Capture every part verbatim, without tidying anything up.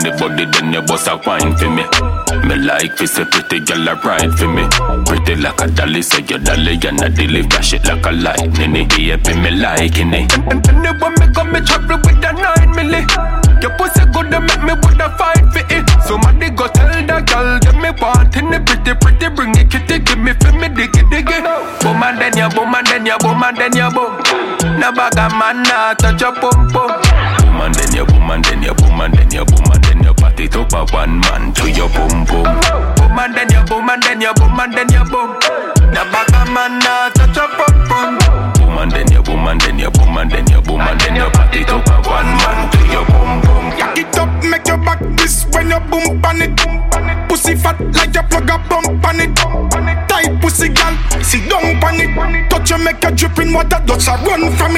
the body, then you bust a wine for me. Me like fi say pretty girl a ride for me. Pretty like a dolly, say your dolly and a dilly. Flash it like a lightning, it be up in me liking it. And and and when me come, me travel with a nine milli. Your pussy good to make me wanna fight for it. Somebody go tell the girl, give me want in the pretty, pretty, bring it kitty, give me for me diggy diggy. Boom and then ya, boom and then ya, boom and then ya, boom. Na bag a man na touch your pum pum. Boom and then ya, boom and then ya, boom and then ya, boom and then ya, pat it up a one man to your pum pum. Boom and then ya, boom and then ya, boom and then ya, boom. Na bag a man na touch your pum pum. Boom and then ya, boom and then ya, boom and then ya, boom and then ya, pat it up a one man to your pum pum. Cock it up, make your back this when you boom on it. Pussy fat like you plug a bump on it. Tight pussy gal, sit down on it. Touch you make you drip in water, just a run from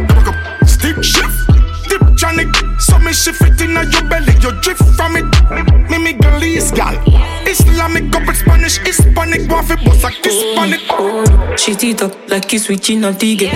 it. Stick shift, dip Johnny. So me shift it in your belly, you drift from it. Me me girlies gal, Islamic couple Spanish, Hispanic, one fi bust a kiss on it. Oh, shit it up like you switching on Tigger.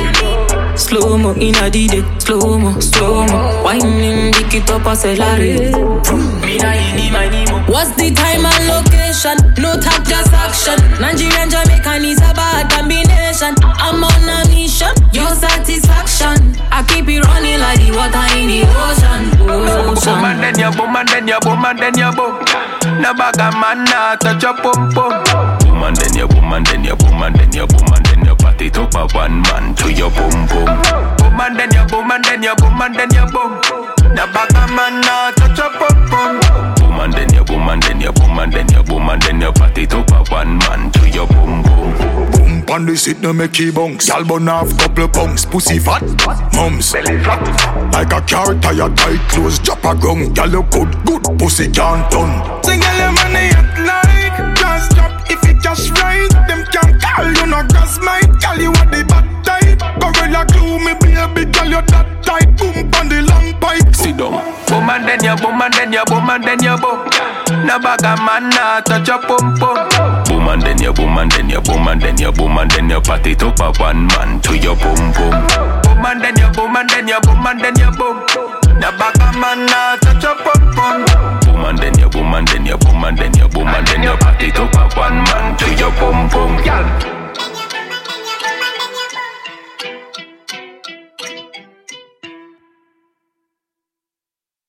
Slow mo in a D D, slow mo, slow mo. Whining, dick it up, accelerate. Me na ini my nemo. What's the time and location? No talk, just action. Nigerian, Jamaican is a bad combination. I'm on a mission, your satisfaction. I keep it running like the water in the ocean. ocean. Boom and then ya, boom and then ya, boom and then ya, boom. Na bag a man na touch your pum pum. Boom and then ya, boom and then ya, boom and then ya, boom and then ya, pat it up a one man to your pum pum. Boom and then ya, boom and then ya, boom and then ya, boom. Na bag a man na touch your pum pum. Boom and then ya, boom and then ya, boom and then ya, boom and then ya, pat it up a one man to your pum pum. Boom pan the seat no make you bounce. Y'all bun have couple punks, pussy fat, mums belly flat. Like a car tire tight clothes, drop a gong. Y'all look good, good pussy can't turn. Sing all your money at like just drop if it just right. Them can't call you no gas might call you at the bad type. Gorilla glue me baby, girl you that tight. Boom pan the long pipe. Sit down. Boom and then ya, boom and then ya, boom and then ya, boom. Na bag a man na touch your pum pum. Boom and then ya, boom and then ya, boom and then ya, boom and then ya, pat it up a one man to your pum pum. Boom and then ya, boom and then ya, boom and then ya, boom. Na bag a man na touch your pum pum. Boom and then ya, boom and then ya, boom and then ya, boom and then ya, pat it up a one man to your pum pum.